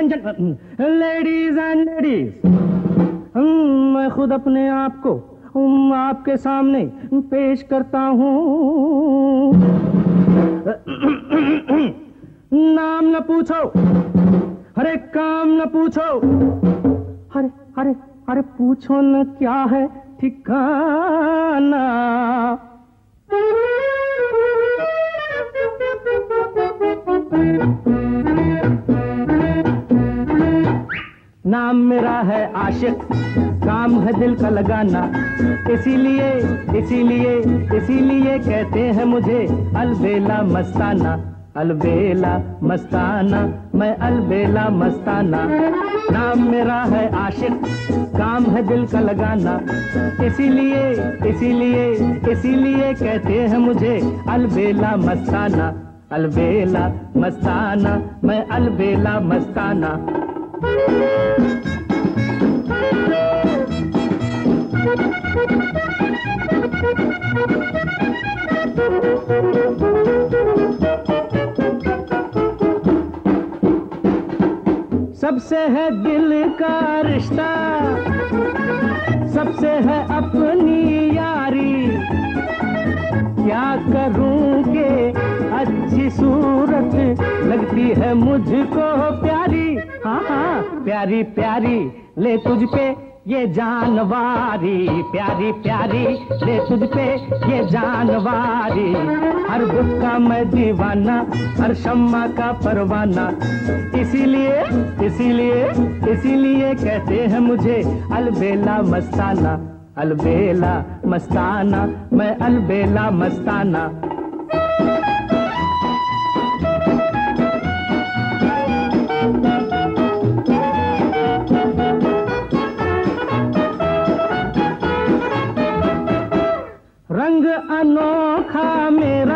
Ladies and ladies, मैं खुद अपने आप को आपके सामने पेश करता हूँ। नाम न पूछो, अरे काम न पूछो, अरे अरे अरे पूछो न क्या है ठिकाना। नाम मेरा है आशिक, काम है दिल का लगाना, इसीलिए इसीलिए इसीलिए कहते हैं मुझे अलबेला मस्ताना। अलबेला मस्ताना, मैं अलबेला मस्ताना। नाम मेरा है आशिक, काम है दिल का लगाना, इसीलिए इसीलिए इसीलिए कहते हैं मुझे अलबेला मस्ताना। अलबेला मस्ताना, मैं अलबेला मस्ताना। सबसे है दिल का रिश्ता, सबसे है अपनी यारी। क्या करूं के अच्छी सूरत लगती है मुझको प्यारी। हाँ हाँ प्यारी प्यारी ले तुझ पे ये जानवारी, प्यारी प्यारी ले तुझ पे ये जानवारी। हर बुत का मैं दीवाना, हर शम्मा का परवाना, इसीलिए इसीलिए इसीलिए कहते हैं मुझे अलबेला मस्ताना। अलबेला मस्ताना, मैं अलबेला मस्ताना। रंग अनोखा मेरा,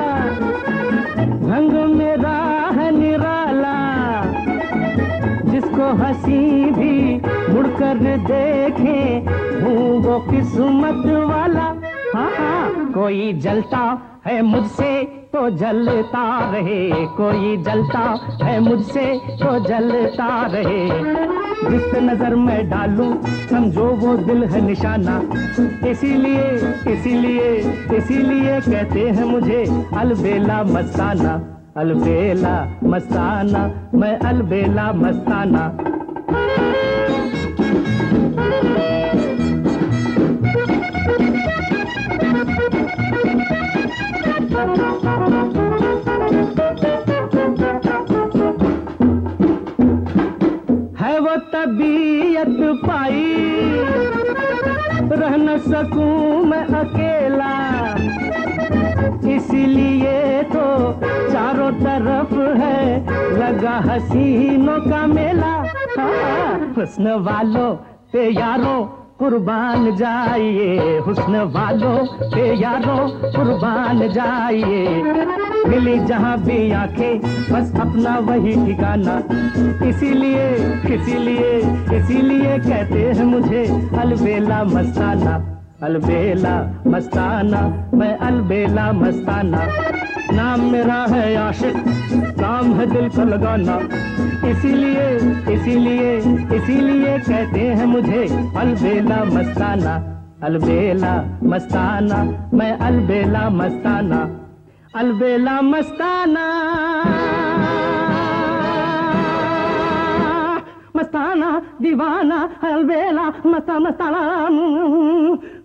रंग मेरा है निराला, जिसको हंसी भी मुड़कर देखे हूँ वो किस्मत वाला। हाँ हाँ कोई जलता है मुझसे तो जलता रहे, कोई जलता है मुझसे तो जलता रहे। जिस नजर में डालूं समझो वो दिल है निशाना, इसीलिए इसीलिए इसीलिए कहते हैं मुझे अलबेला मस्ताना। अलबेला मस्ताना, मैं अलबेला मस्ताना। है वो तबीयत पाई, रह न सकूं मैं अकेला, इसीलिए तो चारों तरफ है लगा हसीनों का मेला। हुस्न वालों पे यारों कुर्बान जाइए, हुस्न वालों पे यारों कुर्बान जाइए। मिली जहां भी आंखें बस अपना वही ठिकाना, इसीलिए इसीलिए इसीलिए कहते हैं मुझे अलबेला मस्ताना। अलबेला मस्ताना, मैं अलबेला मस्ताना। नाम मेरा है आशिक, काम है दिल को लगाना, इसीलिए इसीलिए इसीलिए कहते हैं मुझे अलबेला मस्ताना। अलबेला मस्ताना, मैं अलबेला मस्ताना। अलबेला मस्ताना, मस्ताना दीवाना, अलबेला मस्ताना मस्ताना।